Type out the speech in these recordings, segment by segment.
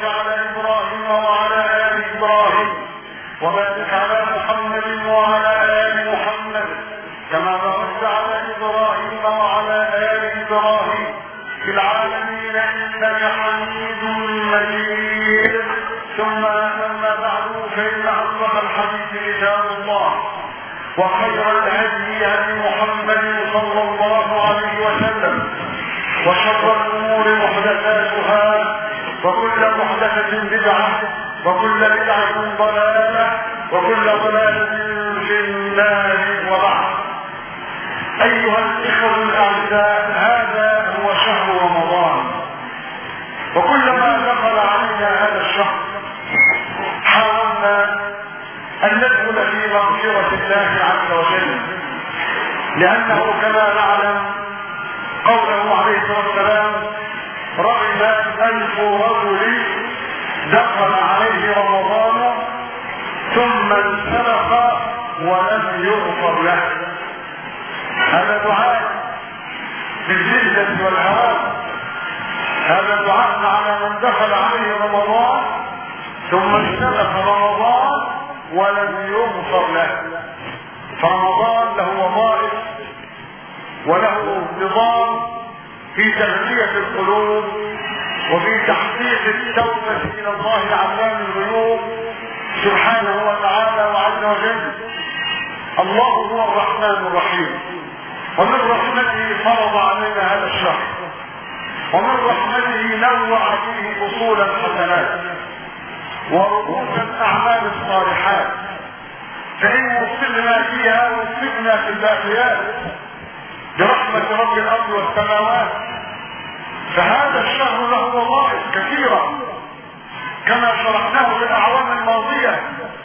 على إبراهيم وعلى آل إبراهيم وبارك على محمد وعلى آل محمد كما باركت على إبراهيم وعلى آل إبراهيم في العالمين إنك حميد مجيد. ثم أما بعد فإن أصدق الحديث كتاب الله وخير الهدي هدي محمد صلى الله عليه وسلم وشر الأمور محدثاتها وكل محدثة بدعة وكل بدعة ضلالة وكل ضلالة في النار. وبعد أيها الإخوة الأعزاء، هذا هو شهر رمضان، وكلما دخل علينا هذا الشهر حاولنا أن ندخل في مغفرة الله عز وجل، لأنه كما نعلم قوله عليه الصلاة والسلام: رغم 1000 رجل دخل عليه رمضان ثم انسلخ ولم يغفر له. هذا دعاء بالجلدة والهوان، هذا دعاء على من دخل عليه رمضان ثم انسلخ رمضان ولم يغفر له. فرمضان له وظائف وله نظام في تغذية القلوب وفي تحقيق التوبة إلى الله علام الغيوب سبحانه وتعالى وعز وجل. الله هو الرحمن الرحيم، ومن رحمته فرض علينا هذا الشهر، ومن رحمته نوع فيه أصول الحسنات ورؤوس الأعمال الصالحات، فإن وفقنا فيها وفقنا في الباقيات برحمة رب الأرض والسماوات. فهذا الشهر له وظائف كثيرة كما شرحناه في الأعوام الماضية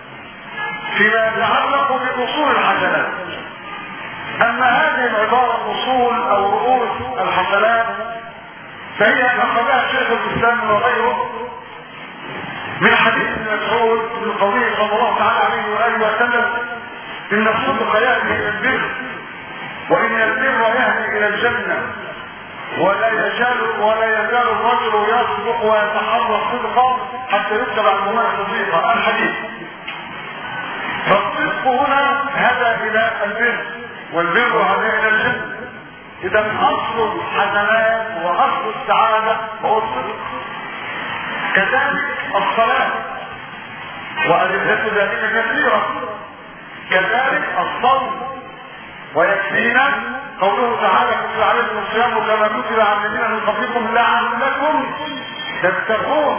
فيما يتعلق بأصول الحسنات. أما هذه العبارة أصول أو رؤوس الحسنات فهي أخذها شيخ الإسلام وغيره من حديث ابن مسعود من قوله صلى الله تعالى عليه وآله وسلم: إن الصدق يهدي إلى البر وإن البر يهدي إلى الجنة ولا يزال الرجل يصدق ويتحرى صدقا حتى يكتب عن المؤمن صديقا. الحديث. فالصدق هنا هذا إلى البر والبر هذا إلى الجنة. إذا أصل الحسنات وأصل السعادة هو الصدق. كذلك الصلاة وأدلة ذلك كثيرة، كذلك الصوم، ويكفينا قوله تعالى: كتب عليكم الصيام كما كتب على الذين من قبلكم لعلكم تتقون.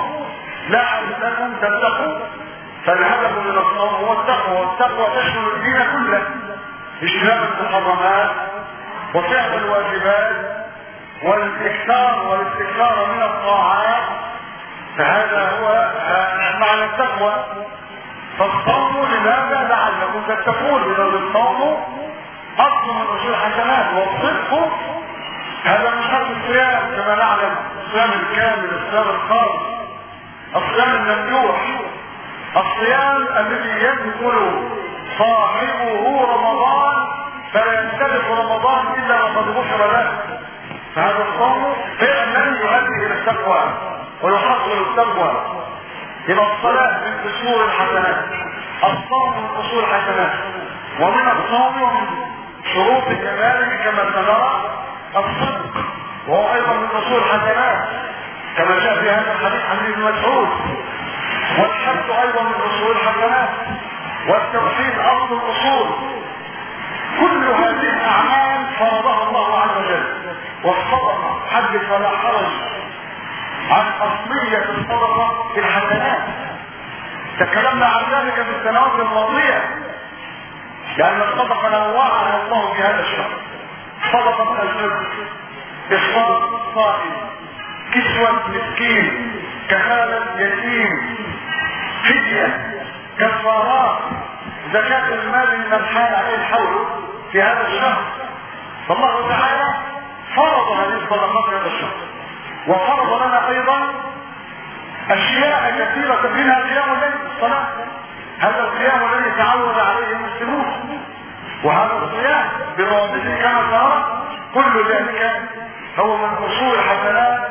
فالهدف من الصوم هو التقوى، والتقوى تشمل الدين كله: اجتناب المحرمات وفعل الواجبات والاستكثار من الطاعات. فهذا هو معنى التقوى. فالصوم لماذا؟ لعلكم تتقون، لأن الصوم أصل من أصول الحسنات، والصدق هذا من شرط الصيام كما نعلم: الصيام الكامل، الصيام الخاص، الصيام الممدوح، الصيام الذي يدخل صاحبه رمضان فلا ينسلخ رمضان إلا وقد غفر له. فهذا الصوم فعلا يؤدي إلى التقوى ويحصل التقوى. إلى الصلاة من أصول الحسنات، الصوم من أصول الحسنات، ومن الصوم ومن شروط كماله كما سنرى الصدق، وهو أيضا من أصول الحسنات كما جاء في هذا الحديث عن ابن مسعود. والحج أيضا من أصول الحسنات، والتوحيد أصل الأصول. كل هذه الأعمال فرضها الله عز وجل. والصدقة حدث ولا حرج عن أصلية الصدقة في الحسنات، تكلمنا عن ذلك في السنوات الماضية، لأن الصدقة نوعها الله في هذا الشهر: صدقة الفطر، إفطار الصائم، كسوة مسكين، كفالة يتيم، فدية، كفارات، زكاة المال من حال عليه الحول في هذا الشهر. فالله تعالى فرض هذه الصدقات في هذا الشهر، وفرض لنا أيضا أشياء كثيرة منها قيام الليل، الصلاة. هذا القيام الذي تعود عليه المسلمون، وهذا الصيام بروابطه كما ترى، كل ذلك هو من أصول الحسنات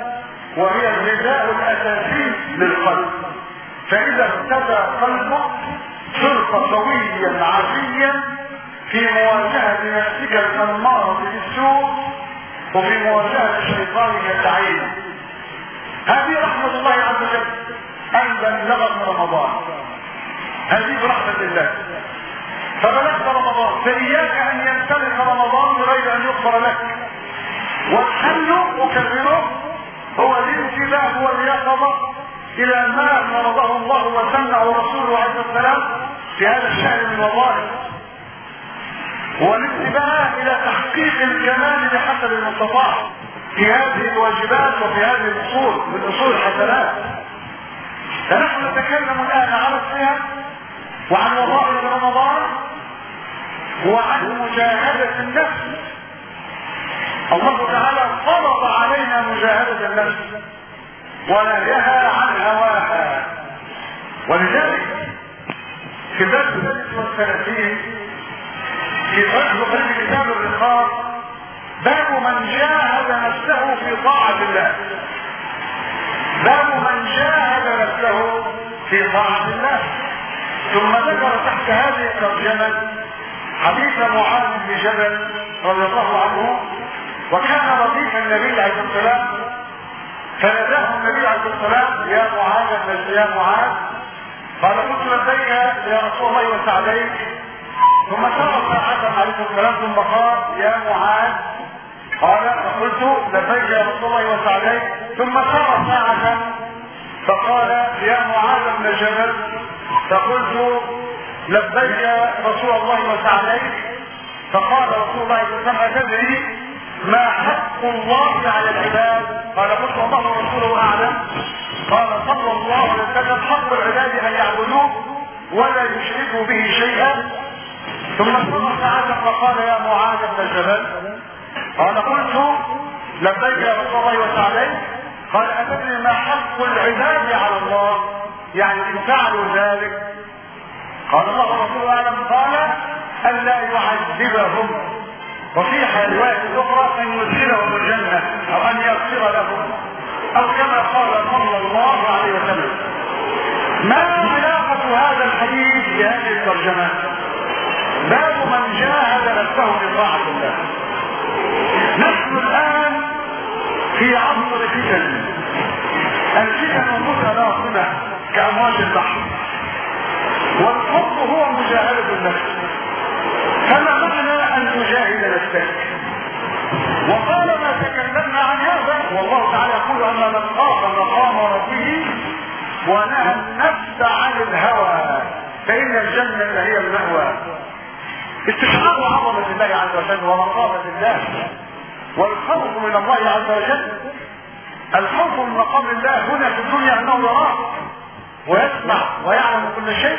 وهي الغذاء الاساسي للقلب. فاذا ارتدى قلبك صرت قويا عافيا في مواجهة نفسك الأمارة بالسوء وفي مواجهة الشيطان اللعين. هذه رحمة الله عز وجل أن بلغت رمضان، هذه برحمة الله. فبلغت رمضان، فإياك أن يمتلك رمضان بغير أن يغفر لك. والحل أكرره هو الانتباه واليقظة إلى ما فرضه الله وسنه رسوله عليه السلام في هذا الشهر من وظائف، والانتباه الى تحقيق الكمال بحسب المستطاع في هذه الواجبات وفي هذه الاصول من اصول الحسنات. فنحن نتكلم الان عن الصيام وعن وظائف رمضان وعن مجاهدة النفس. الله تعالى فرض علينا مجاهدة النفس ونهيها عن هواها. ولذلك في درس 36 في فقه كتاب الرقاق باب من جاهد نفسه في طاعة الله، باب من جاهد نفسه في طاعة الله. ثم ذكر تحت هذه الترجمة حديث معاذ بن جبل رضي الله عنه، وكان رديف النبي عليه السلام، فناداه النبي عليه السلام يا معاذ، قال قلت لبيك يا رسول الله وسعديك. ثم سار ساعة عليه السلام ثم قال يا معاذ، قال فقلت لبيك يا رسول الله وسعديك. ثم سار ساعة فقال يا معاذ بن جبل، فقلت لبيك رسول الله وسعديك. فقال رسول الله صلى الله عليه وسلم أتدري ما حق الله على العباد؟ قال قلت الله ورسوله أعلم. قال صلى الله عليه وسلم حق العباد أن يعبدوه ولا يشركوا به شيئا. ثم صلى ساعة فقال يا معاذ بن جبل، قال قلت لبيك يا رسول الله وسعديك. قال أتدري ما حق العباد على الله؟ يعني إن فعلوا ذلك قال الله ورسوله أعلم. قال ألا يعذبهم، وفي رواية أخرى أن يدخلهم الجنة أو أن يغفر لهم، أو كما قال صلى الله عليه وسلم. ما علاقة هذا الحديث بهذه الترجمات؟ باب من جاهد نفسه بطاعة الله. نحن الآن في عصر فتن، الفتن متلاطمة كأمواج البحر، والحب هو مجاهدة النفس. فما معنى أن تجاهد نفسك؟ وطالما تكلمنا عن هذا والله تعالى يقول أما من خاف مقام ربه ونهى النفس عن الهوى فإن الجنة هي المأوى. استشعار عظمة الله عز وجل ومقامة الله والخوف من الله عز وجل. الخوف من مقام الله هنا في الدنيا أنه يراه ويسمع ويعلم كل شيء،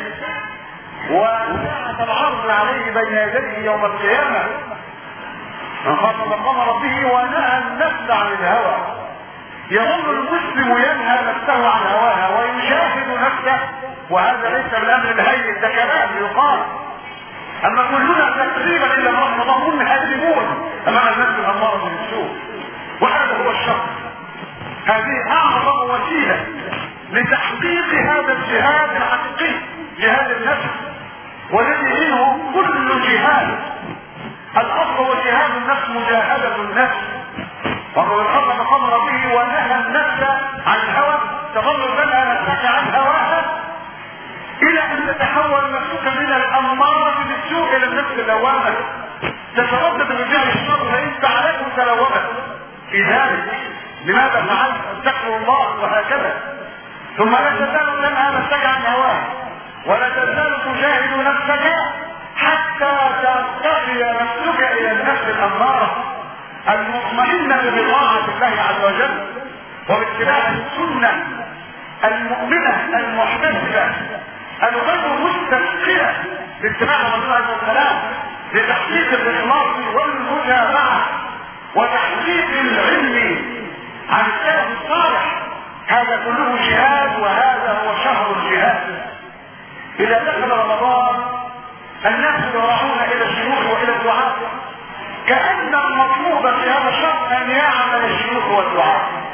وساعة العرض عليه بين يديه يوم القيامة من خاف مقام ربه ونهى النفس عن الهوى. يظل المسلم ينهى نفسه عن هواها ويجاهد نفسه، وهذا ليس بالامر الهين، ده كلام يقال. اما كلنا تقريبا الا من رحم منهزمون امام النفس الاماره بالسوء، وهذا هو الشر. هذه اعظم وسيله لتحقيق هذا الجهاد الحقيقي، جهاد النفس، والذي منه كل جهاد. الاصل هو جهاد النفس، مجاهده النفس. وهو الخطأ مقام ربه ونهى النفس عن الهوى. تظل تنهى نفسك عن هواها الى ان تتحول نفسك من الاماره بالسوء الى النفس اللوامه، تتردد بفعل الشر فان فعلته تلومت في ذلك. لماذا فعلت؟ استغفر الله، وهكذا. ثم لا تزال تنهى نفسك عن هواها ولا تزال تجاهد نفسك حتى ترتقي نفسك الى النفس الاماره المطمئنة بطاعة الله عز وجل وباتباع السنة المؤمنة المحتسبة الغير مستسقية باتباع الرسول عليه السلام لتحقيق الإخلاص والمتابعة وتحقيق العلم عن السلف الصالح. هذا كله جهاد، وهذا هو شهر الجهاد. إذا دخل رمضان الناس يراعون إلى الشيوخ وإلى الدعاء، كأن المطلوب في هذا الشهر أن يعمل الشيوخ والدعاء.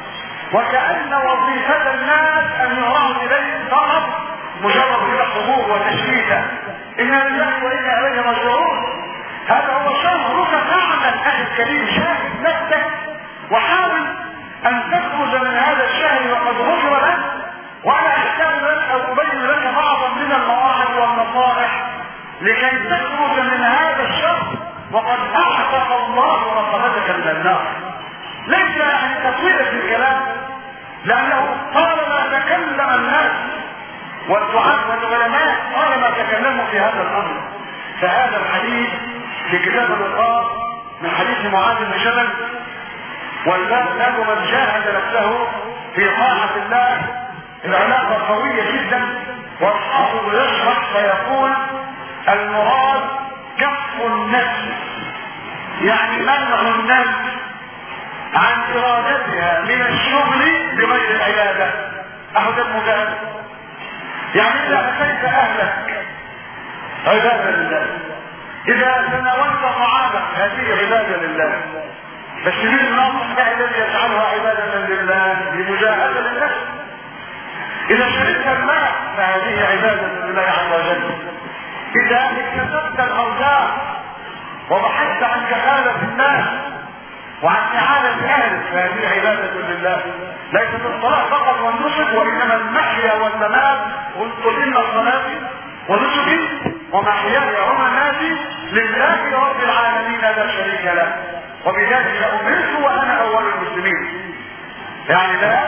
وكأن وظيفة الناس ان يراه اليه فقط مجرد كده حضور وتشريفه. انا لله وانا اليه راجعون. هذا هو شهرك فعلا اخي الكريم. شاهد نفسك وحاول ان تخرج من هذا الشهر وقد غفر لك. وانا احتاج لك او ابين لك بعضا من المواعظ والنصائح لكي تخرج من هذا الشهر وقد اعتق الله رقبتك من النار. ليس يعني تطويل في الكلام، لانه طالما تكلم الناس والدعاة والعلماء طالما تكلموا في هذا الامر. فهذا الحديث في كتاب الوقار من حديث معاذ بن جبل، والباب من جاهد نفسه في طاعة الله. العلاقة قوية جدا، والحافظ يشرح فيقول المراد كف النفس، يعني منع النفس عن ارادتها من الشغل بغير العبادة. اخذ المجاهد يعني اذا اتيت اهلك عبادة لله، اذا تناولت طعامك هذه عبادة لله، بس مين النصح الذي يجعلها عبادة لله؟ بمجاهدة للنفس. اذا شربت الماء فهذه عبادة لله عز وجل. اذا اكتسبت الارزاق وبحثت عن كفالة الناس وعن اعانة اهلك فهذه عبادة لله. ليست الصلاة فقط والنسك، وانما المحيا والممات. قلت ان صلاتي ونسكي ومحياي ومماتي لله رب العالمين لا شريك له، وبذلك امرت وانا اول المسلمين. يعني لا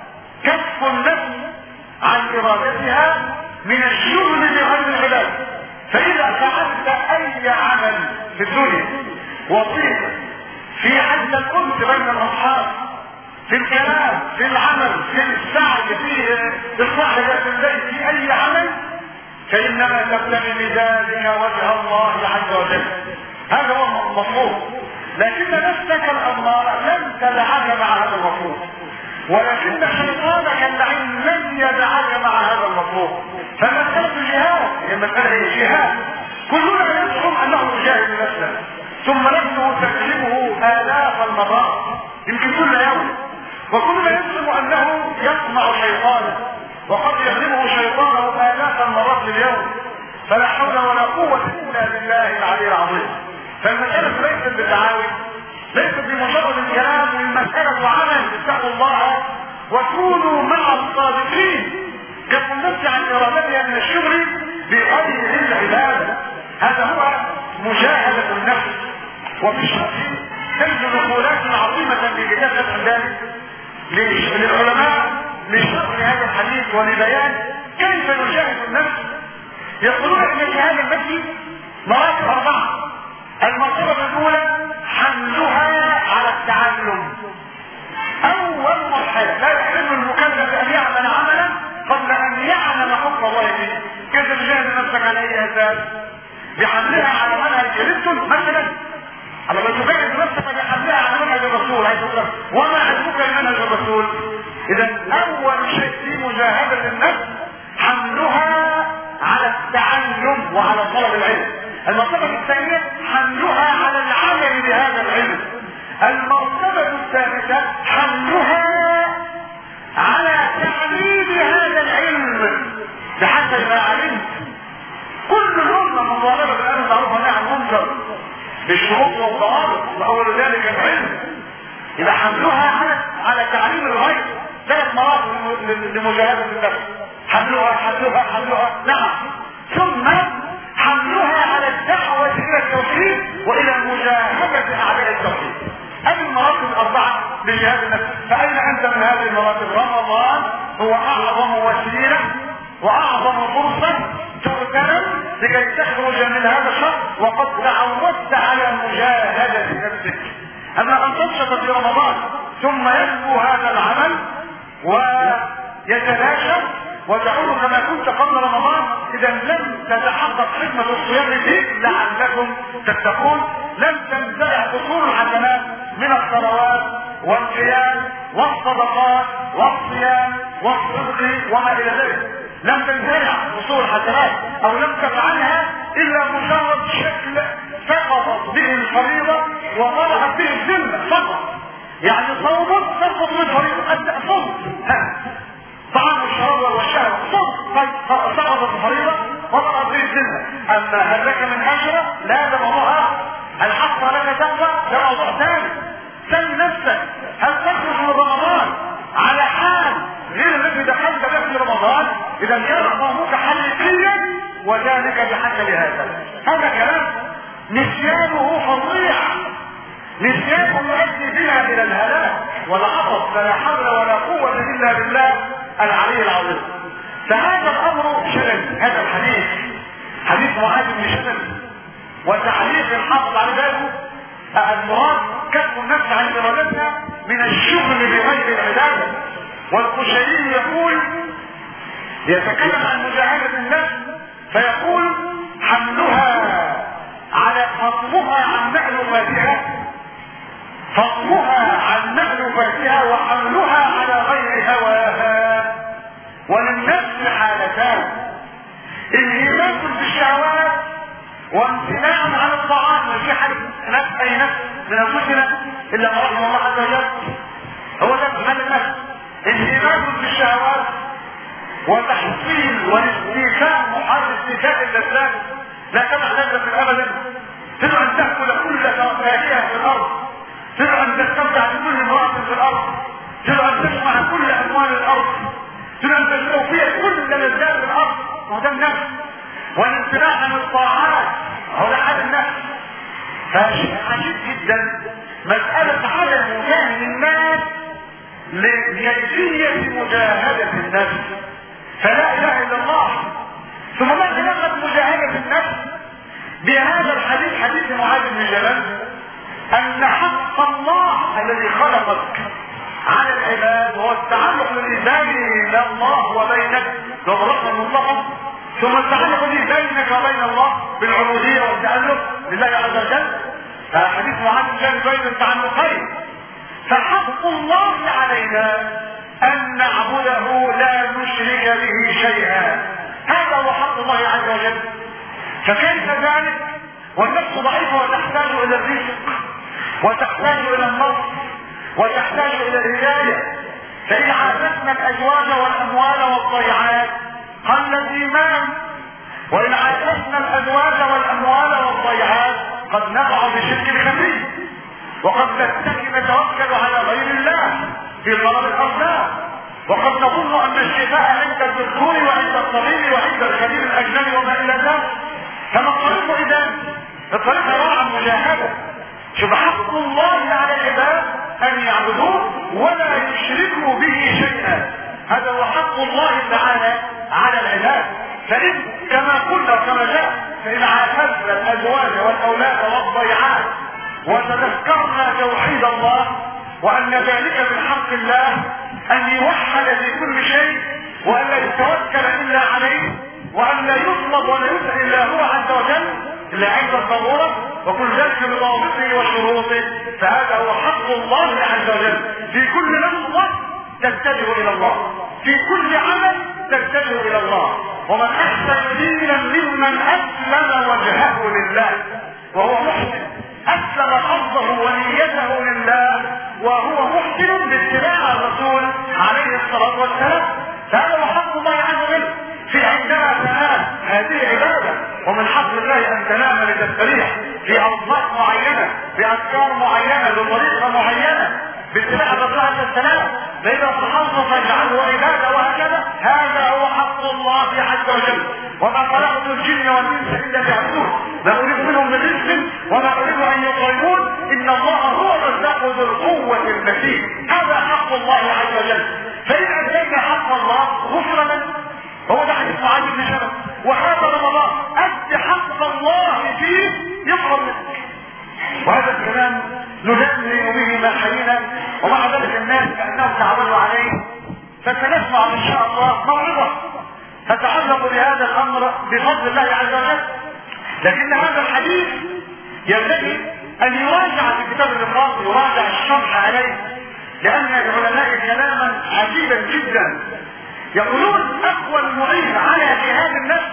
كف النفس عن ارادتها من الشغل بغير العباد. فاذا فعلت اي عمل في الدنيا وظيفه في حد الانس بين الاصحاب، في الكلام، في العمل، في السعي، في اصلاح ذات البيت، في اي عمل، فانما تبتغي بذلك وجه الله عز وجل. هذا هو المطلوب. لكن نفسك الاماره لن تدعك مع هذا المطلوب، ولكن شيطانك اللعين لن يدعك مع هذا المطلوب. فمسألة جهاد هي مسألة جهاد. كلنا يزعم انه يجاهد نفسه، ثم نفسه تكلمه آلاف المرات يمكن كل يوم، وكلنا يزعم انه يسمع شيطانه وقد يغلبه شيطانه آلاف المرات في اليوم. فلا حول ولا قوة الا بالله العلي العظيم. فالمسألة ليست بالتعاون، ليست بمجرد الكلام، المسألة عمل. اتقوا الله وكونوا مع الصادقين. كف النفس عن ارادتها من الشغل بغير العبادة، هذا هو مجاهدة النفس. وفي الشرح تجد نقولات عظيمة في كتاب فتح ذلك للعلماء لشرح هذا الحديث ولبيان كيف نجاهد النفس. يقولون ان جهاد النفس مراتب 4. المرتبة الاولى حملها على التعلم. اول مرحلة لا يحل المكلف ان يعمل عملا قبل ان يعلم حكم الله فيه. كيف تجاهد نفسك على اي اساس؟ بحملها على منهج رسل مثلا. اما لو تجاهد نفسك بحملها على منهج الرسول عايز اقول وما علمك بمنهج الرسول. اذا اول شيء في مجاهدة النفس حملها على التعلم وعلى طلب العلم. المرتبة الثانية حملها على العمل بهذا العلم. المرتبة الثالثة حملها على تعليم هذا العلم بحسب ما علمت. كل يوم مطالبة بالامر بالمعروف والنهي عن المنكر بالشروط والضوابط، واول ذلك العلم. يبقى حملها على تعليم الغير. 3 مراتب لمجاهدة النفس. حملها نعم. ثم حملها على الدعوة الى التوحيد والى مجاهدة اعداء التوحيد. هذه المراتب 4 لجهاد النفس. فاين انت من هذه المراتب؟ رمضان هو اعظم وسيلة واعظم فرصة تغتنم لكي تخرج من هذا الشهر وقد تعودت على مجاهدة نفسك. اما ان تنشط في رمضان ثم يكفو هذا العمل ويتلاشى وتعود كما كنت قبل رمضان، اذا لم تتحقق حكمة الصيام فيك لعلكم تتقون. لم تنزع اصول الحسنات من الصلوات والقيام والصدقات والصيام والصدق وما الى ذلك. لم تنزع اصول الحسنات او لم تفعلها الا مجرد شكل سقطت به الفريضة وطلعت به الذمة فقط. يعني صوم ترفض من فريضة أنت صوم طعام الشراب والشهوة صوم سقطت الفريضة وضعت به الذمة. أما هل لك من أجرة؟ لا، ده موضوعها. هل حصل لك توبة؟ ده موضوع ثاني. سل نفسك هل تخرج من رمضان على حال غير الذي دخلت به في رمضان؟ إذا يرى صومك حقيقيا وذلك بحسب هذا كلام نسيانه فظيع، نسيانه يؤدي بنا الى الهلاك والعطب، فلا حول ولا قوه الا بالله العلي العظيم. فهذا الامر شلل. هذا الحديث حديث معاذ بن شلل وتعليق الحافظ على ذلك المراد كف النفس عن ارادتها من الشغل بغير العباده. والقشيري يقول يتكلم عن مجاهده النفس فيقول حملها على فضلها عن مألوفاتها، فضلها عن مألوفاتها وحملها على غير هواها. وللنفس حالتان: انهماك بالشهوات وامتناع عن الطعام. ما في حد نفس اي نفس من انفسنا الا ما رحم الله عز وجل، هو ده حال النفس. انهماك بالشهوات وتحصيل والاستيفاء محال استيفاء اللذات. لا تدع لذة ابدا، تدع ان تاكل كل فاكهه في الارض، تدع ان تستمتع بكل امراه في الارض، تدع ان تسمع كل اموال الارض، تدع ان تستوفي كل لذات الارض. وده النفس. والامتناع عن الطاعات هو ده حال النفس. فشيء عجيب جدا مساله عدم مجاهد الناس لكيفيه مجاهده النفس. فلا اله الا الله. ثم ما علاقه مجاهده النفس بهذا الحديث حديث معاذ بن جبل ان حق الله الذي خلقك على العباد هو التعلق بالإنسان بين الله وبينك بالرحمة المطلقة، ثم التعلق بينك وبين الله بالعبودية والتعلق لله عز وجل. فحديث معاذ بن جبل بين التعلقين. فحق الله علينا ان نعبده لا نشرك به شيئا، هذا هو حق الله عز وجل. فكيف ذلك والنفس ضعيفة وتحتاج الى الرزق وتحتاج الى النصر وتحتاج الى الهداية. فإن عافسنا الازواج والاموال والضيعات قل الايمان، وإن عافسنا الازواج والاموال والضيعات قد نقع بشرك خفي، وقد نتوكل على غير الله في طلب الاصنام، وقد نظن ان الشفاء عند الدكتور وعند الطبيب وعند الخبير الاجنبي وما الى ذلك. فما الطريق اذا؟ الطريق عباره عن مجاهده. شوف حق الله على العباد ان يعبدوه ولا يشركوا به شيئا، هذا هو حق الله تعالى على العباد. فإن كما قلنا وكما جاء فإن عافسنا الازواج والاولاد والضيعات وتذكرنا توحيد الله وان ذلك من حق الله ان يوحد في كل شيء وان لا يتوكل الا عليه وان لا يطلب ولا يسأل الا هو عز وجل الا عند الضرورة، وكل ذلك بضوابطه وشروطه. فهذا هو حق الله عز وجل في كل لحظة تتجه الى الله، في كل عمل تتجه الى الله. ومن احسن دينا ممن اسلم وجهه لله وهو محسن، اسلم قصده ونيته لله وهو محسن باتباع الرسول عليه الصلاة والسلام. فهذا هو حق الله عز وجل. في عندما تنام هذه عبادة، ومن حق الله ان تنام لتستريح في اوقات معينة باذكار معينة بطريقة معينة باتباع الرسول عليه السلام، فاذا تحصل فاجعله عبادة وهكذا. هذا هو حق الله عز وجل. وما خلقت الجن والانس الا ليعبدون لا اريد منهم من رزق ولا اريد ان يطعمون ان الله هو الرزاق ذو القوة المتين. هذا حق الله عز وجل. فإن أدينا حق الله غفر لنا. هو ده حديث معاذ بن جبل. وهذا رمضان أد حق الله فيه يغفر لك. وهذا الكلام ندمر به ما حيينا، ومع ذلك الناس كأنهم تعودوا عليه. فسنسمع إن شاء الله موعظة تتعلق بهذا الأمر بفضل الله عز وجل. لكن هذا الحديث ينبغي أن يراجع في كتاب الإخلاص، يراجع الشرح عليه، لأن العلماء كلاما عجيبا جدا. يقولون أقوى المعين على جهاد النفس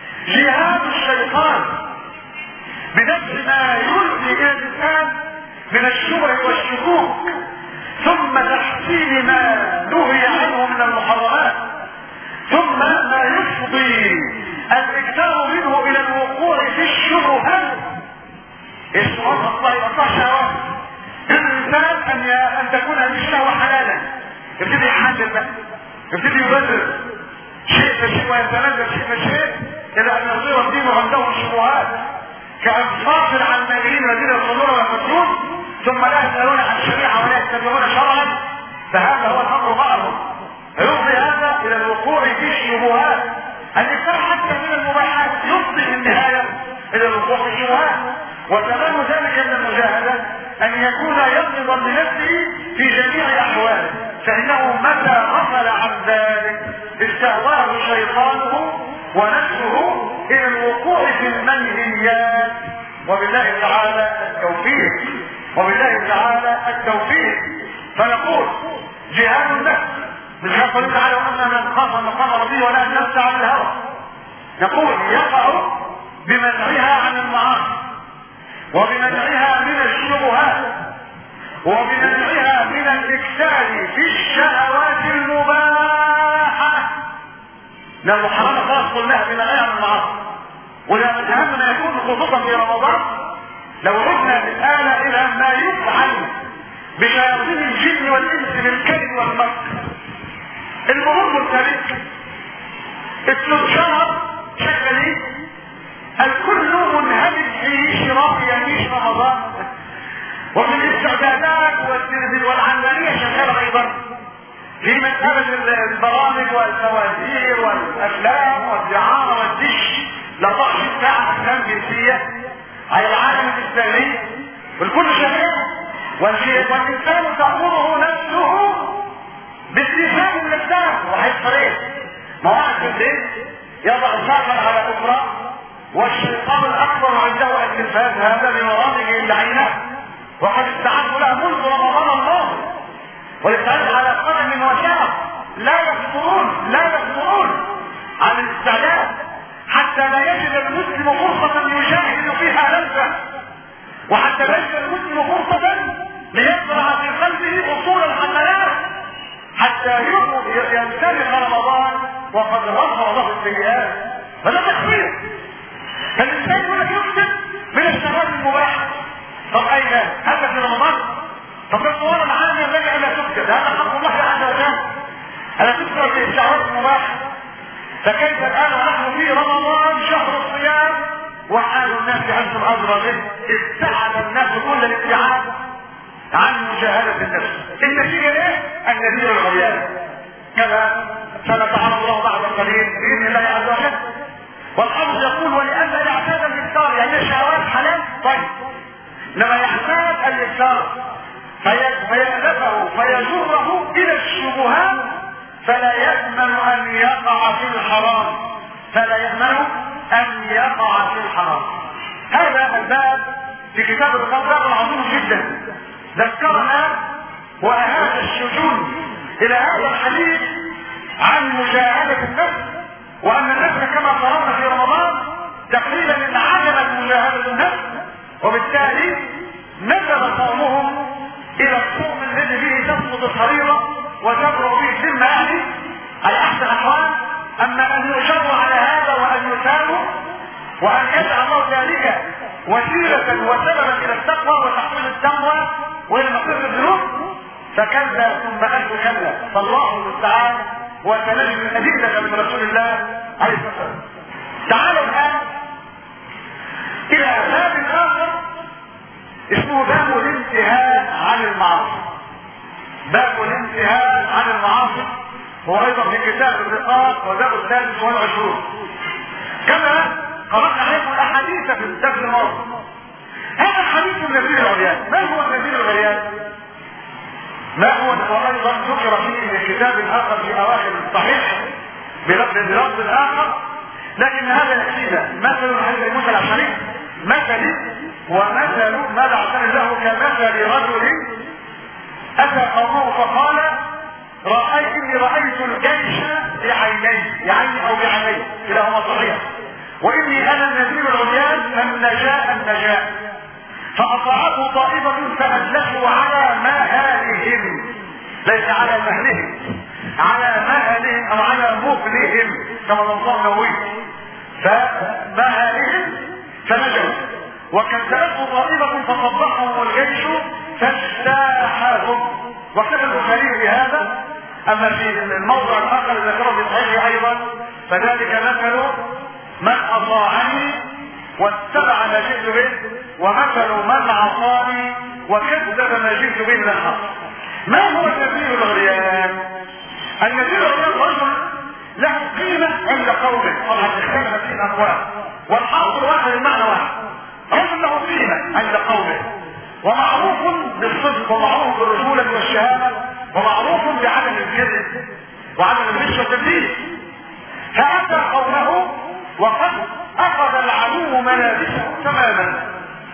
جهاد الشيطان بنفس ما يلقي إلى الإنسان من الشبه والشكوك، ثم تحصيل ما نهي عنه من المحرمات، ثم ما يفضي الاكثار منه الى الوقوع في الشبهات. الشبهات الله يقطع شهوات الانسان ان تكون هذه الشهوه حلالا، يبتدي يحلل بقى، يبتدي يبرر شيء فشيء ويتنزل شيء فشيء الى ان يصير الدين عنده الشبهات كأنصاف العلمانيين الذين يصلون ويفتون ثم لا يسألون عن الشريعة ولا يتبعون شرعا، فهذا هو الامر معهم، فيفضي هذا الى الوقوع في الشبهات. الاكثار حتى من المباحات يفضي في النهاية الى الوقوع في الشبهات. وتمام ذلك من المجاهدة ان يكون يقظا لنفسه في جميع احواله، فانه متى غفل عن ذلك استهواه شيطانه ونفسه الى الوقوع في المنهيات. وبالله تعالى التوفيق، وبالله تعالى التوفيق. فنقول جهاد النفس بالحق تعالى وأن من خاف مقام ربه ولا النفس عن الهوى، نقول يقع بمنعها عن المعاصي وبمنعها من الشبهات وبمنعها من الاكثار في الشهوات المباحة. لو حرام خاص كلها بمنعها عن المعاصي. ولا من اهم ما يكون خصوصا في رمضان لو عدنا بالآلة الى ما يفعل بشياطين الجن والانس بالكذب والمكر. المرور والتاريخ التجار شكلي الكل منهمك في شراء يميش رمضان، وفي الاستعدادات والعملية شغالة ايضا في مسألة البرامج والفوازير والافلام والدعارة والدش لطعش الساعة افلام جنسية على العالم الاسلامي والكل شغال. والإنسان تأمره نفسه باستفهام اللسان وهيحصل ايه؟ مواعظ الليل يضع ساقا على اخرى والشيطان الاكبر عنده التلفاز هذا ببرامجه اللعينه وقد استعدوا له منذ رمضان الماضي ويستعد على قدم وشرف لا يصبرون عن الاستعداد حتى لا يجد المسلم فرصة يشاهد فيها لذة، وحتى لا يجد المسلم فرصة ليزرع في قلبه اصول الحسنات حتى ينسلخ رمضان وقد غفر له السيئات. هذا تخفيف. فالانسان يقول لك يكتب من الشهوات المباحة. طب اين هذا في رمضان؟ طب الصور العام ينبغي الا تكتب، هذا حق الله عز وجل الا تكتب في الشهوات المباحة. فكيف الان ونحن في رمضان شهر الصيام وحال الناس انتم ادرى به، ابتعد الناس كل الابتعاد عن مجاهدة النفس. النتيجة ايه؟ النتيجة الغياب كما سنتعرض الله بعد قليل باذن الله عز وجل. والامر يقول ولئلا يعتاد الافطار، يعني الشهوات حلال طيب، لما يعتاد الافطار فيألفه فيجره الى الشبهات فلا يأمن ان يقع في الحرام، هذا الباب في كتاب القدر عظيم جدا، ذكرنا واهاد الشجون الى هذا الحديث عن مجاهدة النفس، وان النفس كما قررنا في رمضان تقريبا ان عجبت مجاهدة النفس، وبالتالي نزل صومهم الى الصوم الذي فيه تسقط الخريطة وتبرأ به الذمة، يعني على احسن احوال. اما ان يشروا على هذا وان يثابوا وان يجعل الله ذلك وسيلة وسببا الى التقوى وتحويل التقوى والى مقر الذنوب فكذا ثم ألف كذا، فالله المستعان وسنجد الأدلة من رسول الله عليه الصلاة والسلام. تعالوا الآن إلى باب آخر اسمه باب الانتهاء عن المعاصي. باب الانتهاء عن المعاصي هو أيضا في كتاب الرقاق وباب الثالث والعشرون، كما قرأنا عليكم الأحاديث في الدرس الماضي. هذا حديث النبي العريان. ما هو النبي العريان؟ ما هو وايضا ذكر فيه من كتاب اخر في اواخر الصحيح بلفظ اخر، لكن هذا يكفينا. مثل حديث موسى الاشعري مثلي ومثل ما بعثني له كمثل رجل اتى قومه فقال اني رايت الجيش بعيني او بعيني كلاهما صحيح، واني انا النذير العريان النجاء فأطاعته طائفة فأدلجوا على مهالهم، ليس على مهلهم، على مهلهم أو على مهلهم كما نظام نووي، فمهلهم فنجوا. وكذبته طائفة فصبحهم الجيش فاجتاحهم. وكتب البخاري بهذا. أما في الموضع الآخر الذي ذكره في صحيحه أيضا فذلك مثل من أطاعني واتبع ما جئت به، ومثل من عصاني وكذب ما جئت به من الحق. ما هو النذير العريان؟ النذير العريان رجل له قيمة عند قومه، طبعا اختلف فيه الأقوال والحاصل واحد المعنى واحد، رجل له قيمة عند قومه ومعروف بالصدق ومعروف بالرجولة والشهامة ومعروف بعدم الكذب وعدم الغش والتدليس. فأتى قومه وقد أخذ العدو ملابسه تماما،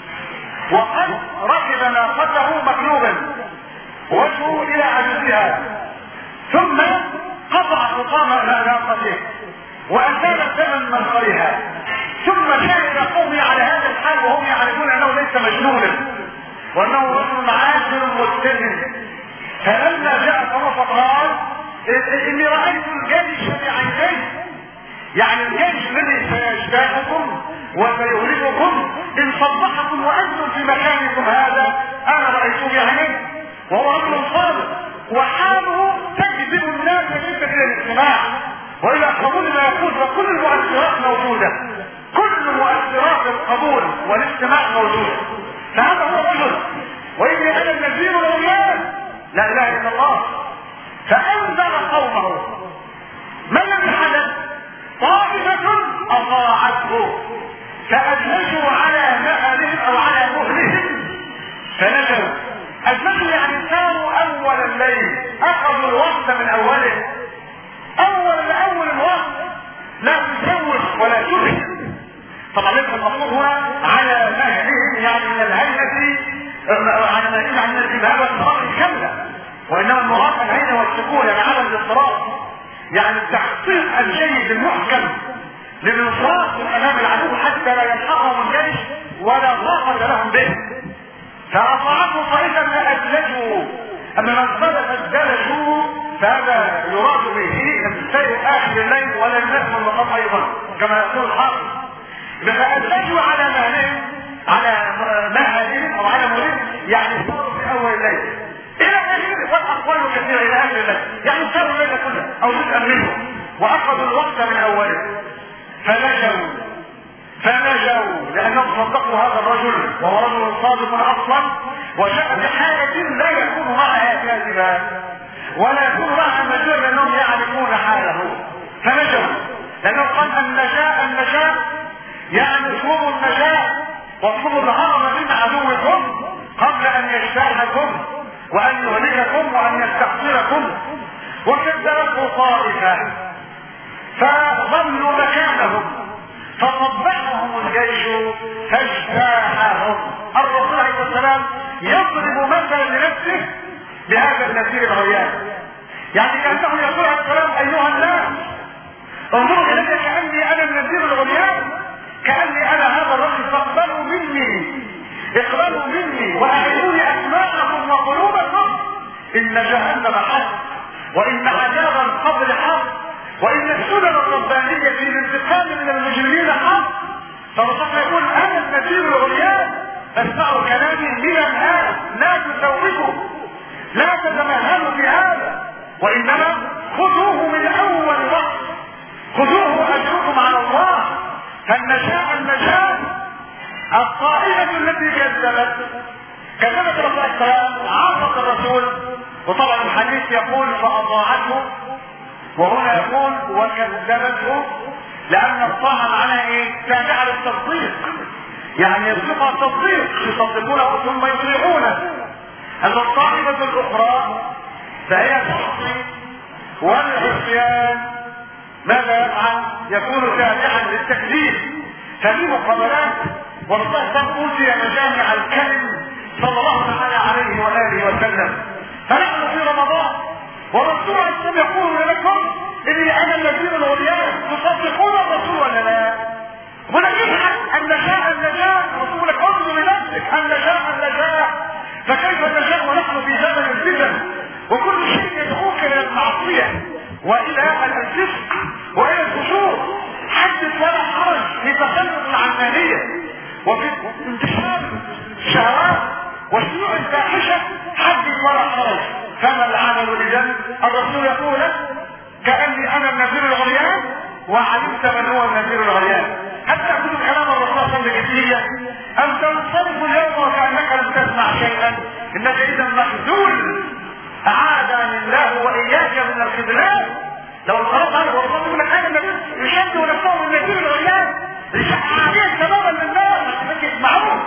وقد ركب ناقته مقلوبا وجهه إلى عجزها، ثم قطع حطام ناقته وأزال الدم من منخرها، ثم شهد قومي على هذا الحال وهم يعرفون أنه ليس مجنونا وأنه رجل عاجل متزن. فلما جاء طرف قال إني رأيت الجيش بعيني، يعني الجيش الذي سيجتاحكم وسيهلككم إن صبحكم وأنتم في مكانكم هذا أنا رأيته بعيني، وهو رجل صادق وحاله تجذب الناس جدا إلى الاجتماع وإلى قبول ما يقول، فكل المؤثرات موجودة، كل مؤثرات القبول والاجتماع موجودة. فهذا هو الرجل. وإني أنا النذير العريان لا إله إلا الله. فأنزل قومه. ما الذي حدث؟ طائفة أطاعته فأدلجوا على مهلهم أو على مهلهم فنجوا. أدلجوا يعني كانوا أول الليل، أخذوا الوقت من أوله، أول الوقت، لا تزوج ولا تبهر. طبعا ليس المطلوب هنا على مهلهم يعني من الهيئة على مهلهم يعني من الإبهام والإصرار الكاملة، وإنما المراد الهيئة والسكون يعني عدم الاضطراب، يعني التحقيق الجيد المحكم للانصراف من امام العدو حتى لا يلحقهم الجيش ولا طاقة لهم به. فأطاعته طائفة فأدلجوا. أما من صدق الدلجوا فهذا يراد به سير آخر الليل ولا ينسم النقاط أيضا كما يقول الحافظ. فأدلجوا على مهلهم، على مهلهم أو على مهلهم يعني صاروا في أول الليل إلى آخر، والأقوال كثيرة إلى آخر الليل، يعني صاروا الليل كله أو جزءا منه وأخذوا الوقت من أوله فنجوا لأنهم صدقوا هذا الرجل وهو رجل صادق أصلا، وجاء بحالة لا يكون معها كاذبا ولا يكون معها مجال لأنهم يعرفون حاله. فنجوا لأنه قال النجاة يعني اسلوب النجاة واطلبوا الهرم من عدوكم قبل أن يجتاحكم وأن يهلككم وأن يستحصركم. وكذبته طائفة فظلوا مكانهم فصبحهم الجيش فاجتاحهم. الرسول عليه السلام يضرب مثلا لنفسه بهذا النذير العريان، يعني كأنه يقول عليه السلام أيها الناس انظروا إلي كأني أنا النذير العريان، كأني أنا هذا الرجل، فاقبلوا مني وأعينوني أسماءكم وقلوبكم، إن جهنم حق وإن عذاب القبر حق وإن السنن الربانية في الانتقام من المجرمين حق. فالرسول يقول أنا النذير العريان، اسمعوا كلامي من الآن، لا تسوقوا لا تتمهلوا في هذا، وإنما خذوه من أول وقت، خذوه أجركم على الله. فالنجاة الطائفة التي كذبت رسول الله عرفت الرسول، وطبعا الحديث يقول فأطاعته، وهنا يقول وكذبته، لأن الطاعة معناها ايه؟ تابعة للتصديق، يعني يصدقها التصديق، يصدقونه ثم يطيعونه. أما الطائفة الأخرى فهي التصديق والعصيان، ماذا يفعل؟ يكون تابعا للتكذيب. فدي مقابلات، والصحبة أوتي مجامع الكلم صلى الله عليه وآله وسلم. فنحن في رمضان والرسول عليه السلام يقول لكم إني أنا النذير العريان، تصدقون الرسول ولا لا؟ ونجد النجاة الرسول لك انظر لنفسك، النجاة والى الفسق والى الفجور. حدث ولا حرج في تسلط العلمانيه وفي انتشار الشهوات وشيوع الفاحشه. حدث ولا حرج. فما العمل اذا؟ الرسول يقول كاني انا النذير العريان وعلمت من هو النذير العريان. حتى يكون كلام الرسول صلى الله عليه وسلم جديا ان تنصرف اليوم وكانك لم تسمع شيئا، انك اذا مخذول. اعاذني الله واياك من الخذلان. لو انقرضت عنه الرسول يقول لك هذا النبي يشبه نفسه بالنذير العريان عاديا تماما للناس لكن يسمعون.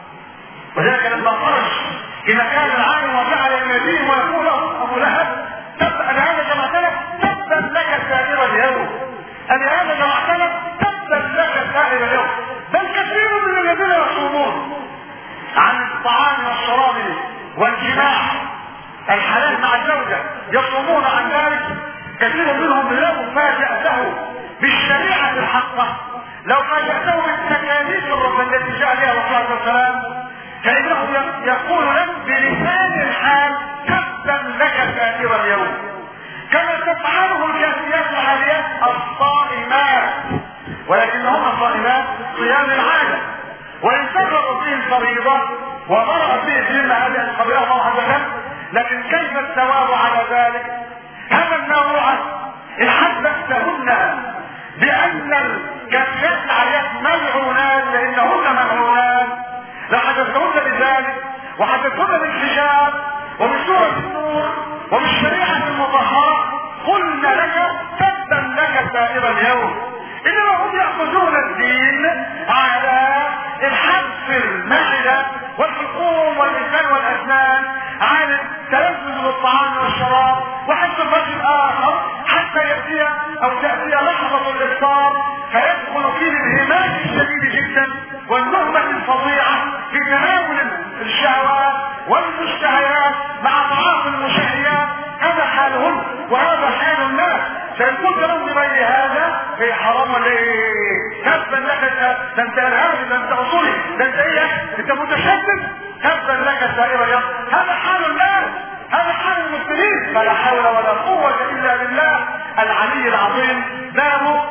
وذلك لما خرج في مكان العالم وجعل يناديه ويقول له ابو لهب تبا لهذا جمعتنا تبا لك سائر اليوم، لهذا جمعتنا تبا لك سائر اليوم. بل كثير من الذين يصومون عن الطعام والشراب والجماع الحلال مع الزوجه يصومون عن ذلك. كثير منهم لو فاجأته بالشريعه الحقه، لو فاجأته بالتكاليف التي جاء بها الرسول صلى الله عليه وسلم، فإنه يقول لك بلسان الحال تبا لك سائر اليوم، كما تفعله الكافيات العاليات الصائمات، ولكنهن صائمات صيام العاده. وإن سرت به الفريضة ومرأت به ذمة هذه القبيلة الله عز وجل، لكن كيف الثواب على ذلك؟ هذا النوع إن حدثتهن بأن الكافيات العاليات ملعونان لأنهن ملعونان، لحدثتهن بذلك وحدثتهن بالحجاب وبسورة النور وبالشريعة المطهرة، قلنا لك تبا لك سائر اليوم. إنما هم يأخذون الدين على الحبس المعدة والحكوم واللسان والأسنان، عن التلذذ بالطعام والشراب وحتى الرجل الآخر حتى يأتي أو تأتي لحظة الإفطار فيدخل فيه الانهماك الشديد جدا والنهمة الفظيعة في تناول الشهوات والمشتهيات مع طعام المشتهيات. هذا حالهم وهذا حال الناس. سيكون لهم بغير هذا في حرام ليه؟ تبا لك ده انت ارهابي، ده انت اصولي، ده انت ايه؟ انت متشدد. تبا لك سائر اليوم. هذا حال الناس، هذا حال المسلمين. فلا حول ولا قوة الا بالله العلي العظيم. باب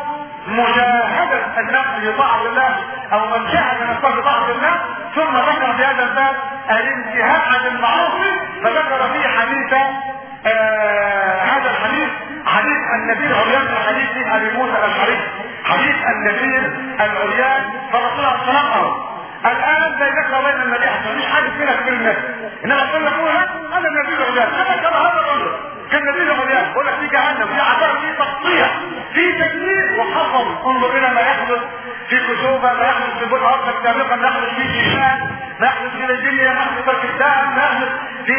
مجاهدة النفس بطاعة الله او من جاهد نفسه بطاعة الله. ثم ذكر في هذا الباب الانتهاء عن المعاصي، فذكر فيه حديث هذا الحديث حديث النبي العريان في حديث ابي موسى الاشعري، حديث النبي العريان فالرسول عليه الصلاه والسلام الان زي ذكر بين النبي حتى مش حاجه فينا في كلمه، انما قال لك هذا النبي العريان كما كان هذا الرجل كان النبي العريان يقول لك في جهنم في عذاب في تقطيع في تجنيد وحصل. انظر الى ما يحدث في كتوبه، ما يحدث في بلد ارض سابقا، ما يحدث في جيشان، ما يحدث في الدنيا، ما يحدث في باكستان، ما يحدث في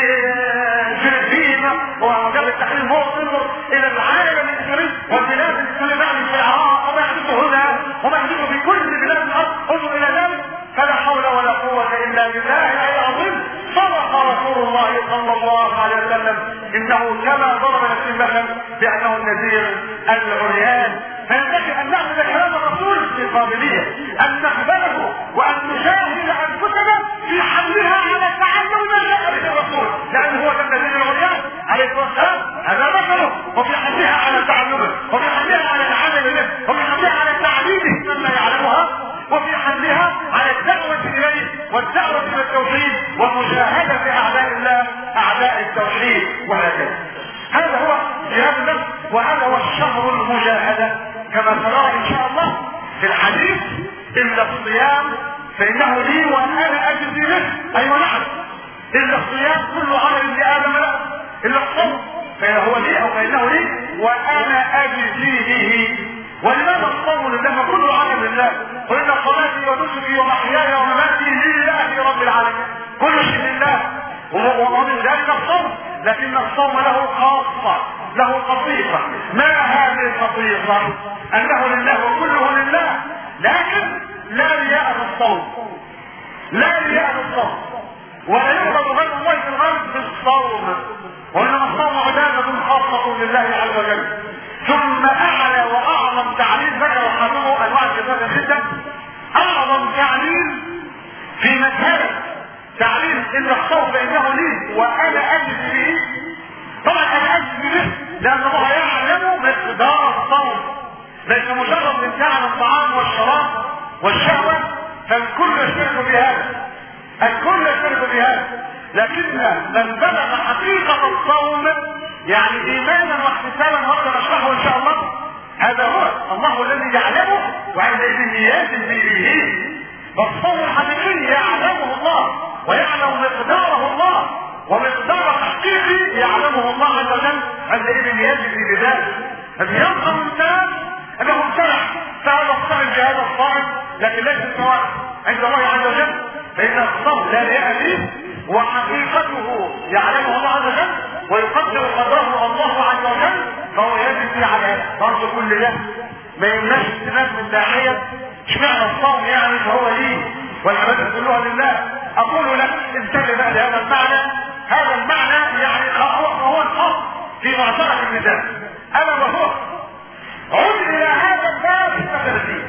الفلبين وجبل التحرير. هو انظر الى العالم الاسلامي والبلاد الاسلاميه في العراق وما يحدث هنا وما يحدث في كل بلاد الارض. انظر الى ذلك. فلا حول ولا قوه الا بالله العظيم. صدق رسول الله صلى الله عليه وسلم انه كما ضرب نفسه مثلا بانه النذير العريان. فينبغي ان ناخذ كلام الرسول في قابليه ان نقبله وان نجاهد انفسنا في حملها على تعلم ما جاء به الرسول، لان هو النذير العريان عليه الصلاه والسلام هذا مثله، وفي حملها على تعلمه وفي حملها على العمل به وفي حملها على تعليمه مما يعلمها وفي حملها على الدعوه اليه والدعوه الى التوحيد ومجاهده اعداء الله اعداء التوحيد وهكذا. هذا هو جهاد النفس وهذا هو الشهر المجاهده كما سنرى ان شاء الله في الحديث. الا الصيام فانه لي وانا اجزي به. ايوه نعم، الا الصيام كل عمل لادم له الا الصوم فهو لي او فانه لي وانا اجزي به. ولماذا الصوم لله؟ كل عمل لله. وان صلاتي ونسكي ومحياي ومماتي لله رب العالمين، كل شيء لله. ومن ذلك الصوم، لكن الصوم له خاصه له خصيصه. ما هذه الخصيصه؟ انه لله وكله لله، لكن لا رياء في الصوم، لا رياء في الصوم، ولا يقبل غير الله في الغرب بالصوم، وانما الصوم عباده خاصه لله عز وجل. ثم اعلى واعظم تعليل ذكر حضره انواع العباده جدا. اعظم تعليل في مساله تعليل ان الصوم فانه لي وانا اجزي به. طبعا انا اجزي به لان الله يعلم ما ليس مجرد الانتهاء عن الطعام والشراب والشهوة، فالكل يشترك بهذا، الكل يشترك بهذا. لكن من بلغ حقيقة الصوم يعني ايمانا واحتسابا، وقت نشرحه ان شاء الله، هذا هو الله الذي يعلمه وعندئذ يجزي به. فالصوم الحقيقي يعلمه الله ويعلم مقداره الله، ومقدار تحقيقه يعلمه الله عز وجل، عندئذ يجزي بذلك. الذي يظهر الناس انه امتنع فهذا الصائم بهذا الصائم، لكن ليس الثواب عند الله عز وجل، فان الصوم لا يأتي وحقيقته يعلمه الله عز وجل ويقدر قدره الله عز وجل، فهو يجزي على برضه كل ده. ما يمنعش الناس من ناحيه اشمعنى الصوم يعني فهو ليه والعباده كلها لله. اقول لك انتبه بقى لهذا المعنى، هذا المعنى يعني هو الخاص في معترك النزاع، الا وهو عد الى هذا الباب التفسير،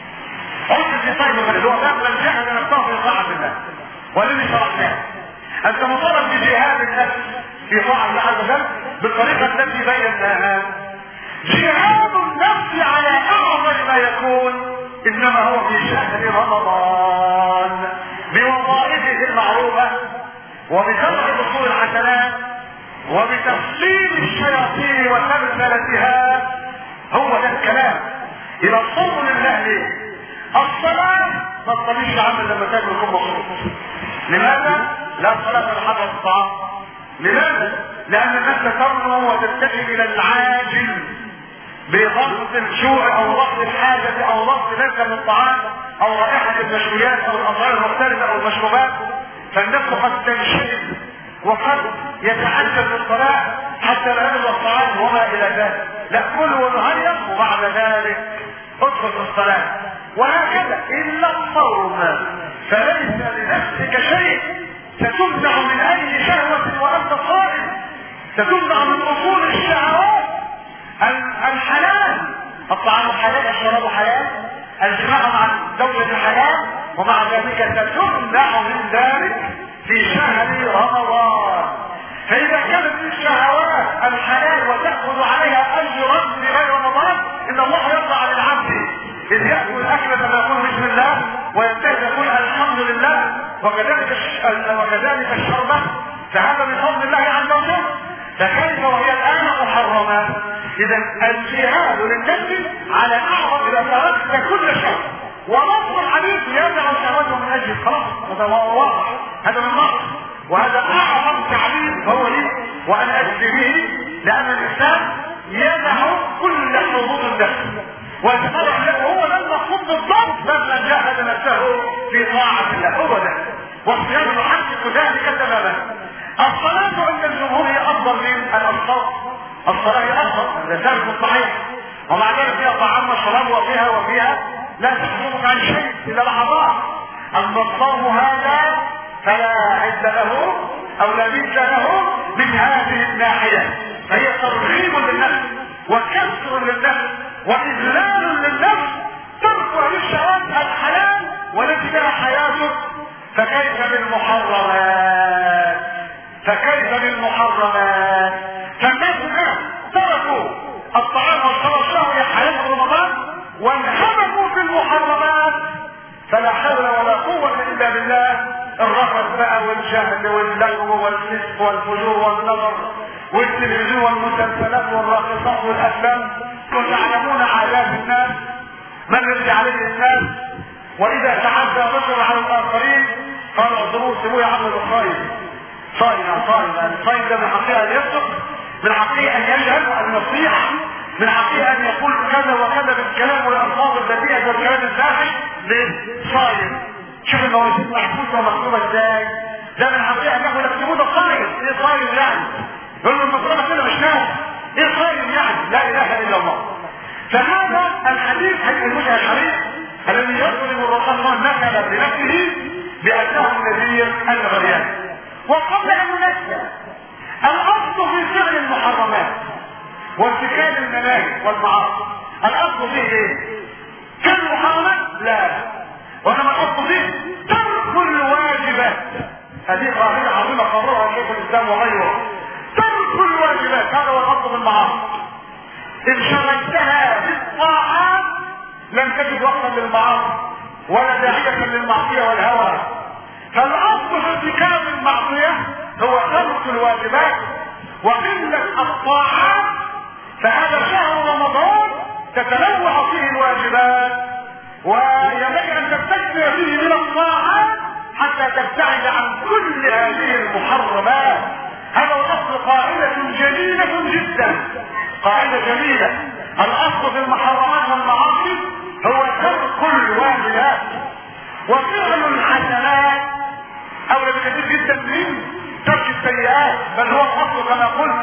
عد في طيب الغريب، هو باب من جهد نفسه في طاعه الله والذي شرعناه. انت مطالب بجهاد النفس في طاعه الله عز وجل بالطريقه التي بيناها. جهاد النفس على اعظم ما يكون انما هو في شهر رمضان، بوظائفه المعروفه وبكثره اصول الحسنات وبتسليم الشياطين وسلسلتها. هو ده الكلام. يبقى الصوم لله ليه؟ الصلاه ما تطلبش يا عم لما تاكل تكون مبسوط. لماذا؟ لا صلاه ولا حاجه الطعام. لماذا؟ لان الناس ترنو وتتجه الى العاجل بضغط الجوع او ضغط الحاجه او ضغط لذه من الطعام او رائحه المشويات او الاطعمه المختلفه او المشروبات، فالنفس قد تنشغل وقد يتعجل بالصلاه حتى لا يبلغ الطعام وما الى ذلك. لا، كل ونهيئ وبعد ذلك ادخل في الصلاه. وهكذا الا الصوم فليس لنفسك شيء، ستمنع من اي شهوه وانت صائم، ستمنع من اصول الشهوات الحلال. الطعام حلال، الشراب حلال، الجماع مع الزوجة حلال، ومع ذلك ستمنع من ذلك في شهر رمضان. فإذا كانت الشهوات الحلال وتأخذ عليها أجرا في غير رمضان، إن الله يرضى عن العبد إذ يأكل الأكل فيقول بسم الله وينتهي يقول الحمد لله، وكذلك الشربة، فهذا من فضل الله عز وجل. فكيف وهي الآن محرمة؟ إذا الجهاد للنفس على أعظم إذا تركت كل شيء، ونص الحديث يدع شهوته من أجل خلاص، هذا هو واضح، هذا من نص، وهذا أعظم تعليم هو لي وأنا أجزي به، لأن الإنسان يدع كل حظوظ النفس ويتطلع له. هو ده المقصود بالضبط لما جاهد نفسه في طاعة الله، هو ده، والصيام يحقق ذلك تماما. الصلاة عند الجمهور هي أفضل من الصلاة. الصلاة هي أفضل، ده ثابت صحيح، ومع ذلك فيها طعام وشراب وفيها لا تحكمك عن شيء إلا لحظات. أما الصوم هذا فلا عد له أو لا مثل له من هذه الناحية، فهي ترغيب للنفس وكسر للنفس وإذلال للنفس، تركها للشهوات الحلال والتي لها حياتك. فكيف بالمحرمات؟ فالناس الآن تركوا الطعام والشراب الشهوي حياة رمضان وانهمكوا في المحرمات، فلا حول ولا قوة إلا بالله. الرفث بقى والجهل واللغو والفسق والفجور والنظر والتلفزيون والمسلسلات والراقصات والأفلام، وتعلمون عادات الناس من الذي عليه الناس. وإذا تعدى بشر على الآخرين قال اعذروه سيبوه يا عم الصائم، صائم ده من حقيقة أن يصدق، من حقيقة أن يجهل النصيحة، من حقيقة أن يقول كذا وكذا بالكلام والألفاظ البذيئة والكلام الفاحش للصائم. شوف الموازين محفوظة ومكتوبة ازاي. ده من حقيقة أن يقول اكتبوه ده صائم. ايه صائم يعني؟ يقول له المطلبة كده مش ناس. ايه صائم يعني؟ لا إله إلا الله. فهذا الحديث المشهد الحديث الذي يظلم الرسول النكل بنفسه بأنه النبي الغريان. وقبل أن ننسى الأصل في فعل المحرمات وارتكاب المناهي والمعاصي، الأصل فيه ايه؟ كالمحرمات؟ لا، وانما الاصل فيه ترك الواجبات. هذه قاعدة عظيمة قررها شيخ الإسلام وغيره. ترك الواجبات هذا هو الاصل في المعاصي. إن شغلتها بالطاعات لم تجد وقتا للمعاصي ولا داعية للمعصية والهوى. فالاصل في ارتكاب المعصية هو ترك الواجبات وقلة الطاعات. فهذا شهر رمضان تتنوع فيه الواجبات وينبغي ان تستكثر فيه من الطاعات حتى تبتعد عن كل هذه المحرمات. هذا الاصل، قاعدة جميلة جدا، قاعدة جميلة. الاصل في المحرمات والمعاصي هو ترك الواجبات وفعل الحسنات اولى بكثير جدا من ترك السيئات، بل هو الاصل كما قلت.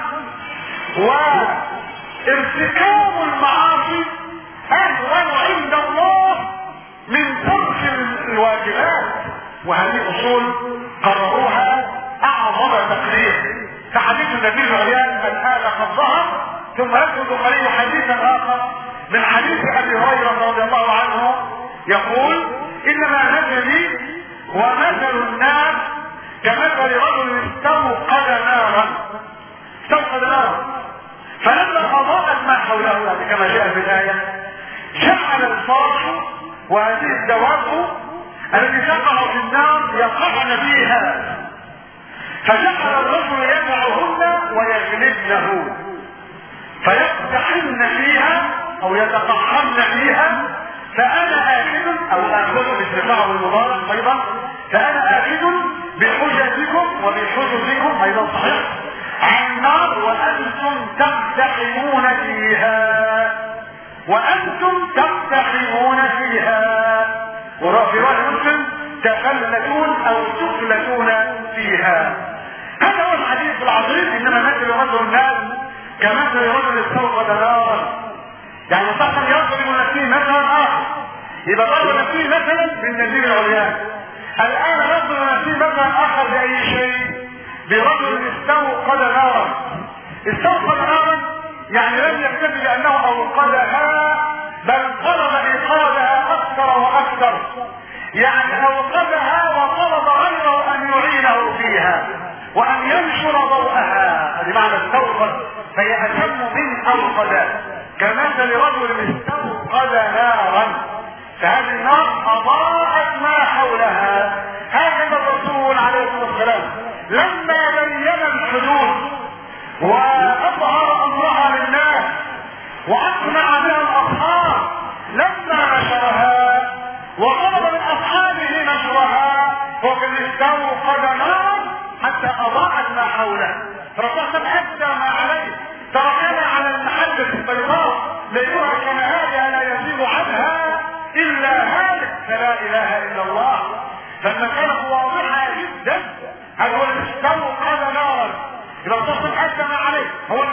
وارتكاب المعاصي اهون عند الله من ترك الواجبات، وهذه اصول قرروها اعظم تقرير. فحديث النبي العريان الان قد ظهر، ثم يذكر البخاري حديثا اخر من حديث ابي هريره رضي الله عنه يقول: انما مثلي ومثل الناس كمثل رجل استوقد نارا فلما اضاءت ما حوله كما جاء في الايه جعل الفرش وهذه الدواب التي تقع في النار يقعن فيها، فجعل الرجل يدعهن ويغلبنه فيقتحمن فيها او يتقحمن فيها، فانا اخذ او اخذ بالدفاع والمضارع ايضا، فانا اخذ بحجتكم وبحجتكم ايضا صحيح عن النار وانتم تقتحمون فيها وفي رواية مسلم تفلتون او تفلتون فيها. هذا هو الحديث العظيم. انما مثل رجل الناس كمثل رجل استوقد نارا، يعني صح يضرب نفسه مثلا اخر، يبقى ضرب نفسه مثلا بالنذير العريان. الان يضرب نفسه مثلا اخر باي شيء؟ برجل استوقد نارا. استوقد نارا يعني لم يكتفي بانه اوقدها، بل طلب ايقادها اكثر واكثر، يعني اوقدها وطلب غيره ان يعينه فيها وان ينشر ضوءها. هذه معنى استوقد، فهي اتم من اوقد، كمثل رجل استوقد نارا، فهذه النار اضاءت ما حولها. هكذا الرسول عليه الصلاه والسلام لما بين الحدود واظهر امرها للناس واقنع بها الاصحاب لما نشرها وطلب من اصحابه نشرها، وكان استوقد نارا حتى اضاءت ما حوله. فرسول ادى ما عليه، تركنا على المحجة البيضاء ليرى كان هذا لا يزيغ عنها الا هالك، فلا اله الا الله. فالمسألة واضحة جدا. هذا هو استوقد نارا، يبقى الرسول ادى ما عليه، هو